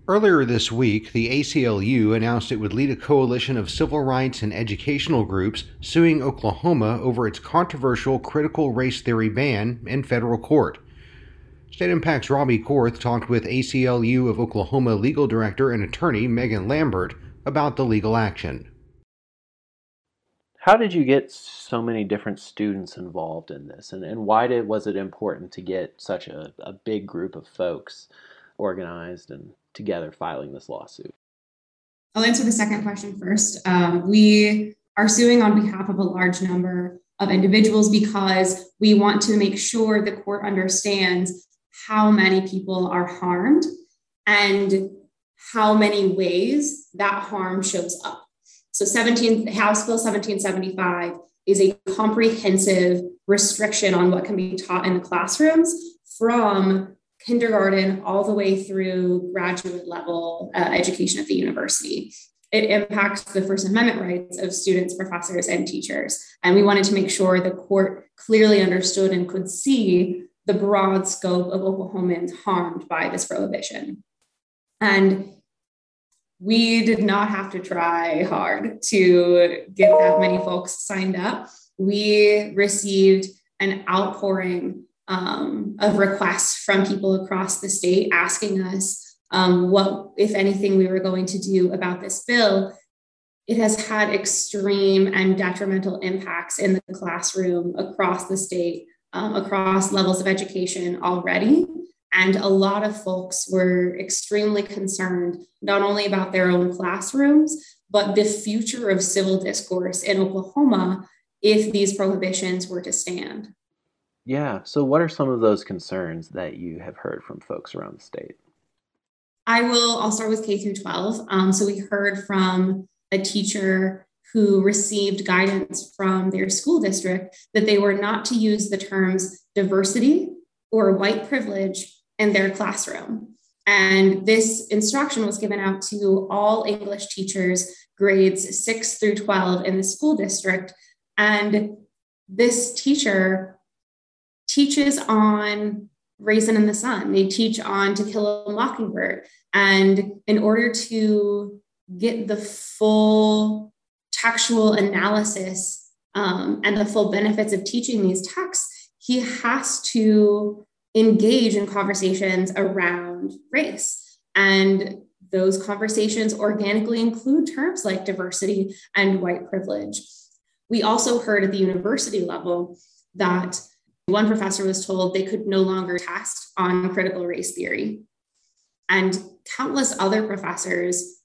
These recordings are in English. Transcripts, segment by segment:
Earlier this week, the ACLU announced it would lead a coalition of civil rights and educational groups suing Oklahoma over its controversial critical race theory ban in federal court. State Impact's Robbie Korth talked with ACLU of Oklahoma legal director and attorney Megan Lambert about the legal action. How did you get so many different students involved in this, and why was it important to get such a big group of folks organized and together filing this lawsuit? I'll answer the second question first. We are suing on behalf of a large number of individuals because we want to make sure the court understands how many people are harmed and how many ways that harm shows up. So House Bill 1775 is a comprehensive restriction on what can be taught in the classrooms from kindergarten all the way through graduate level education at the university. It impacts the First Amendment rights of students, professors, and teachers. And we wanted to make sure the court clearly understood and could see the broad scope of Oklahomans harmed by this prohibition. And we did not have to try hard to get that many folks signed up. We received an outpouring of requests from people across the state asking us what, if anything, we were going to do about this bill. It has had extreme and detrimental impacts in the classroom across the state, across levels of education already. And a lot of folks were extremely concerned, not only about their own classrooms, but the future of civil discourse in Oklahoma if these prohibitions were to stand. Yeah, so what are some of those concerns that you have heard from folks around the state? I'll start with K through 12. So we heard from a teacher who received guidance from their school district that they were not to use the terms diversity or white privilege in their classroom. And this instruction was given out to all English teachers, grades 6 through 12 in the school district. And this teacher teaches on Raisin in the Sun. They teach on To Kill a Mockingbird. And in order to get the full textual analysis and the full benefits of teaching these texts, he has to engage in conversations around race. And those conversations organically include terms like diversity and white privilege. We also heard at the university level that one professor was told they could no longer test on critical race theory. And countless other professors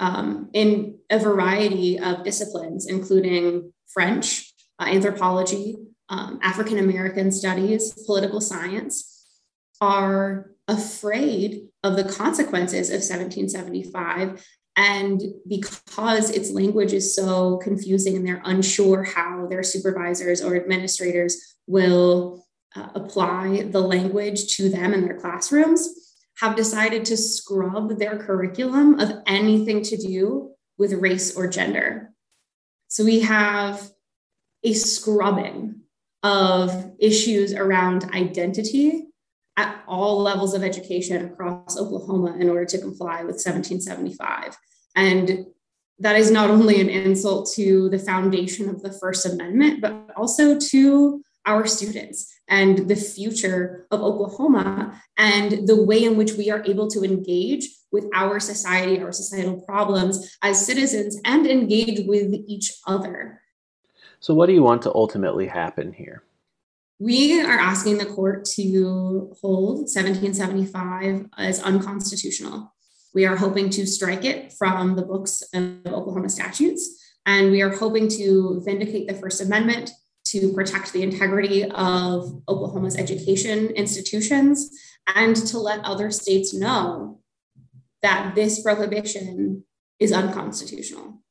in a variety of disciplines, including French, anthropology, African American studies, political science, are afraid of the consequences of 1775. And because its language is so confusing and they're unsure how their supervisors or administrators will apply the language to them in their classrooms, have decided to scrub their curriculum of anything to do with race or gender. So we have a scrubbing of issues around identity at all levels of education across Oklahoma in order to comply with 1775. And that is not only an insult to the foundation of the First Amendment, but also to our students and the future of Oklahoma and the way in which we are able to engage with our society, our societal problems as citizens, and engage with each other. So what do you want to ultimately happen here? We are asking the court to hold 1775 as unconstitutional. We are hoping to strike it from the books of Oklahoma statutes, and we are hoping to vindicate the First Amendment to protect the integrity of Oklahoma's education institutions and to let other states know that this prohibition is unconstitutional.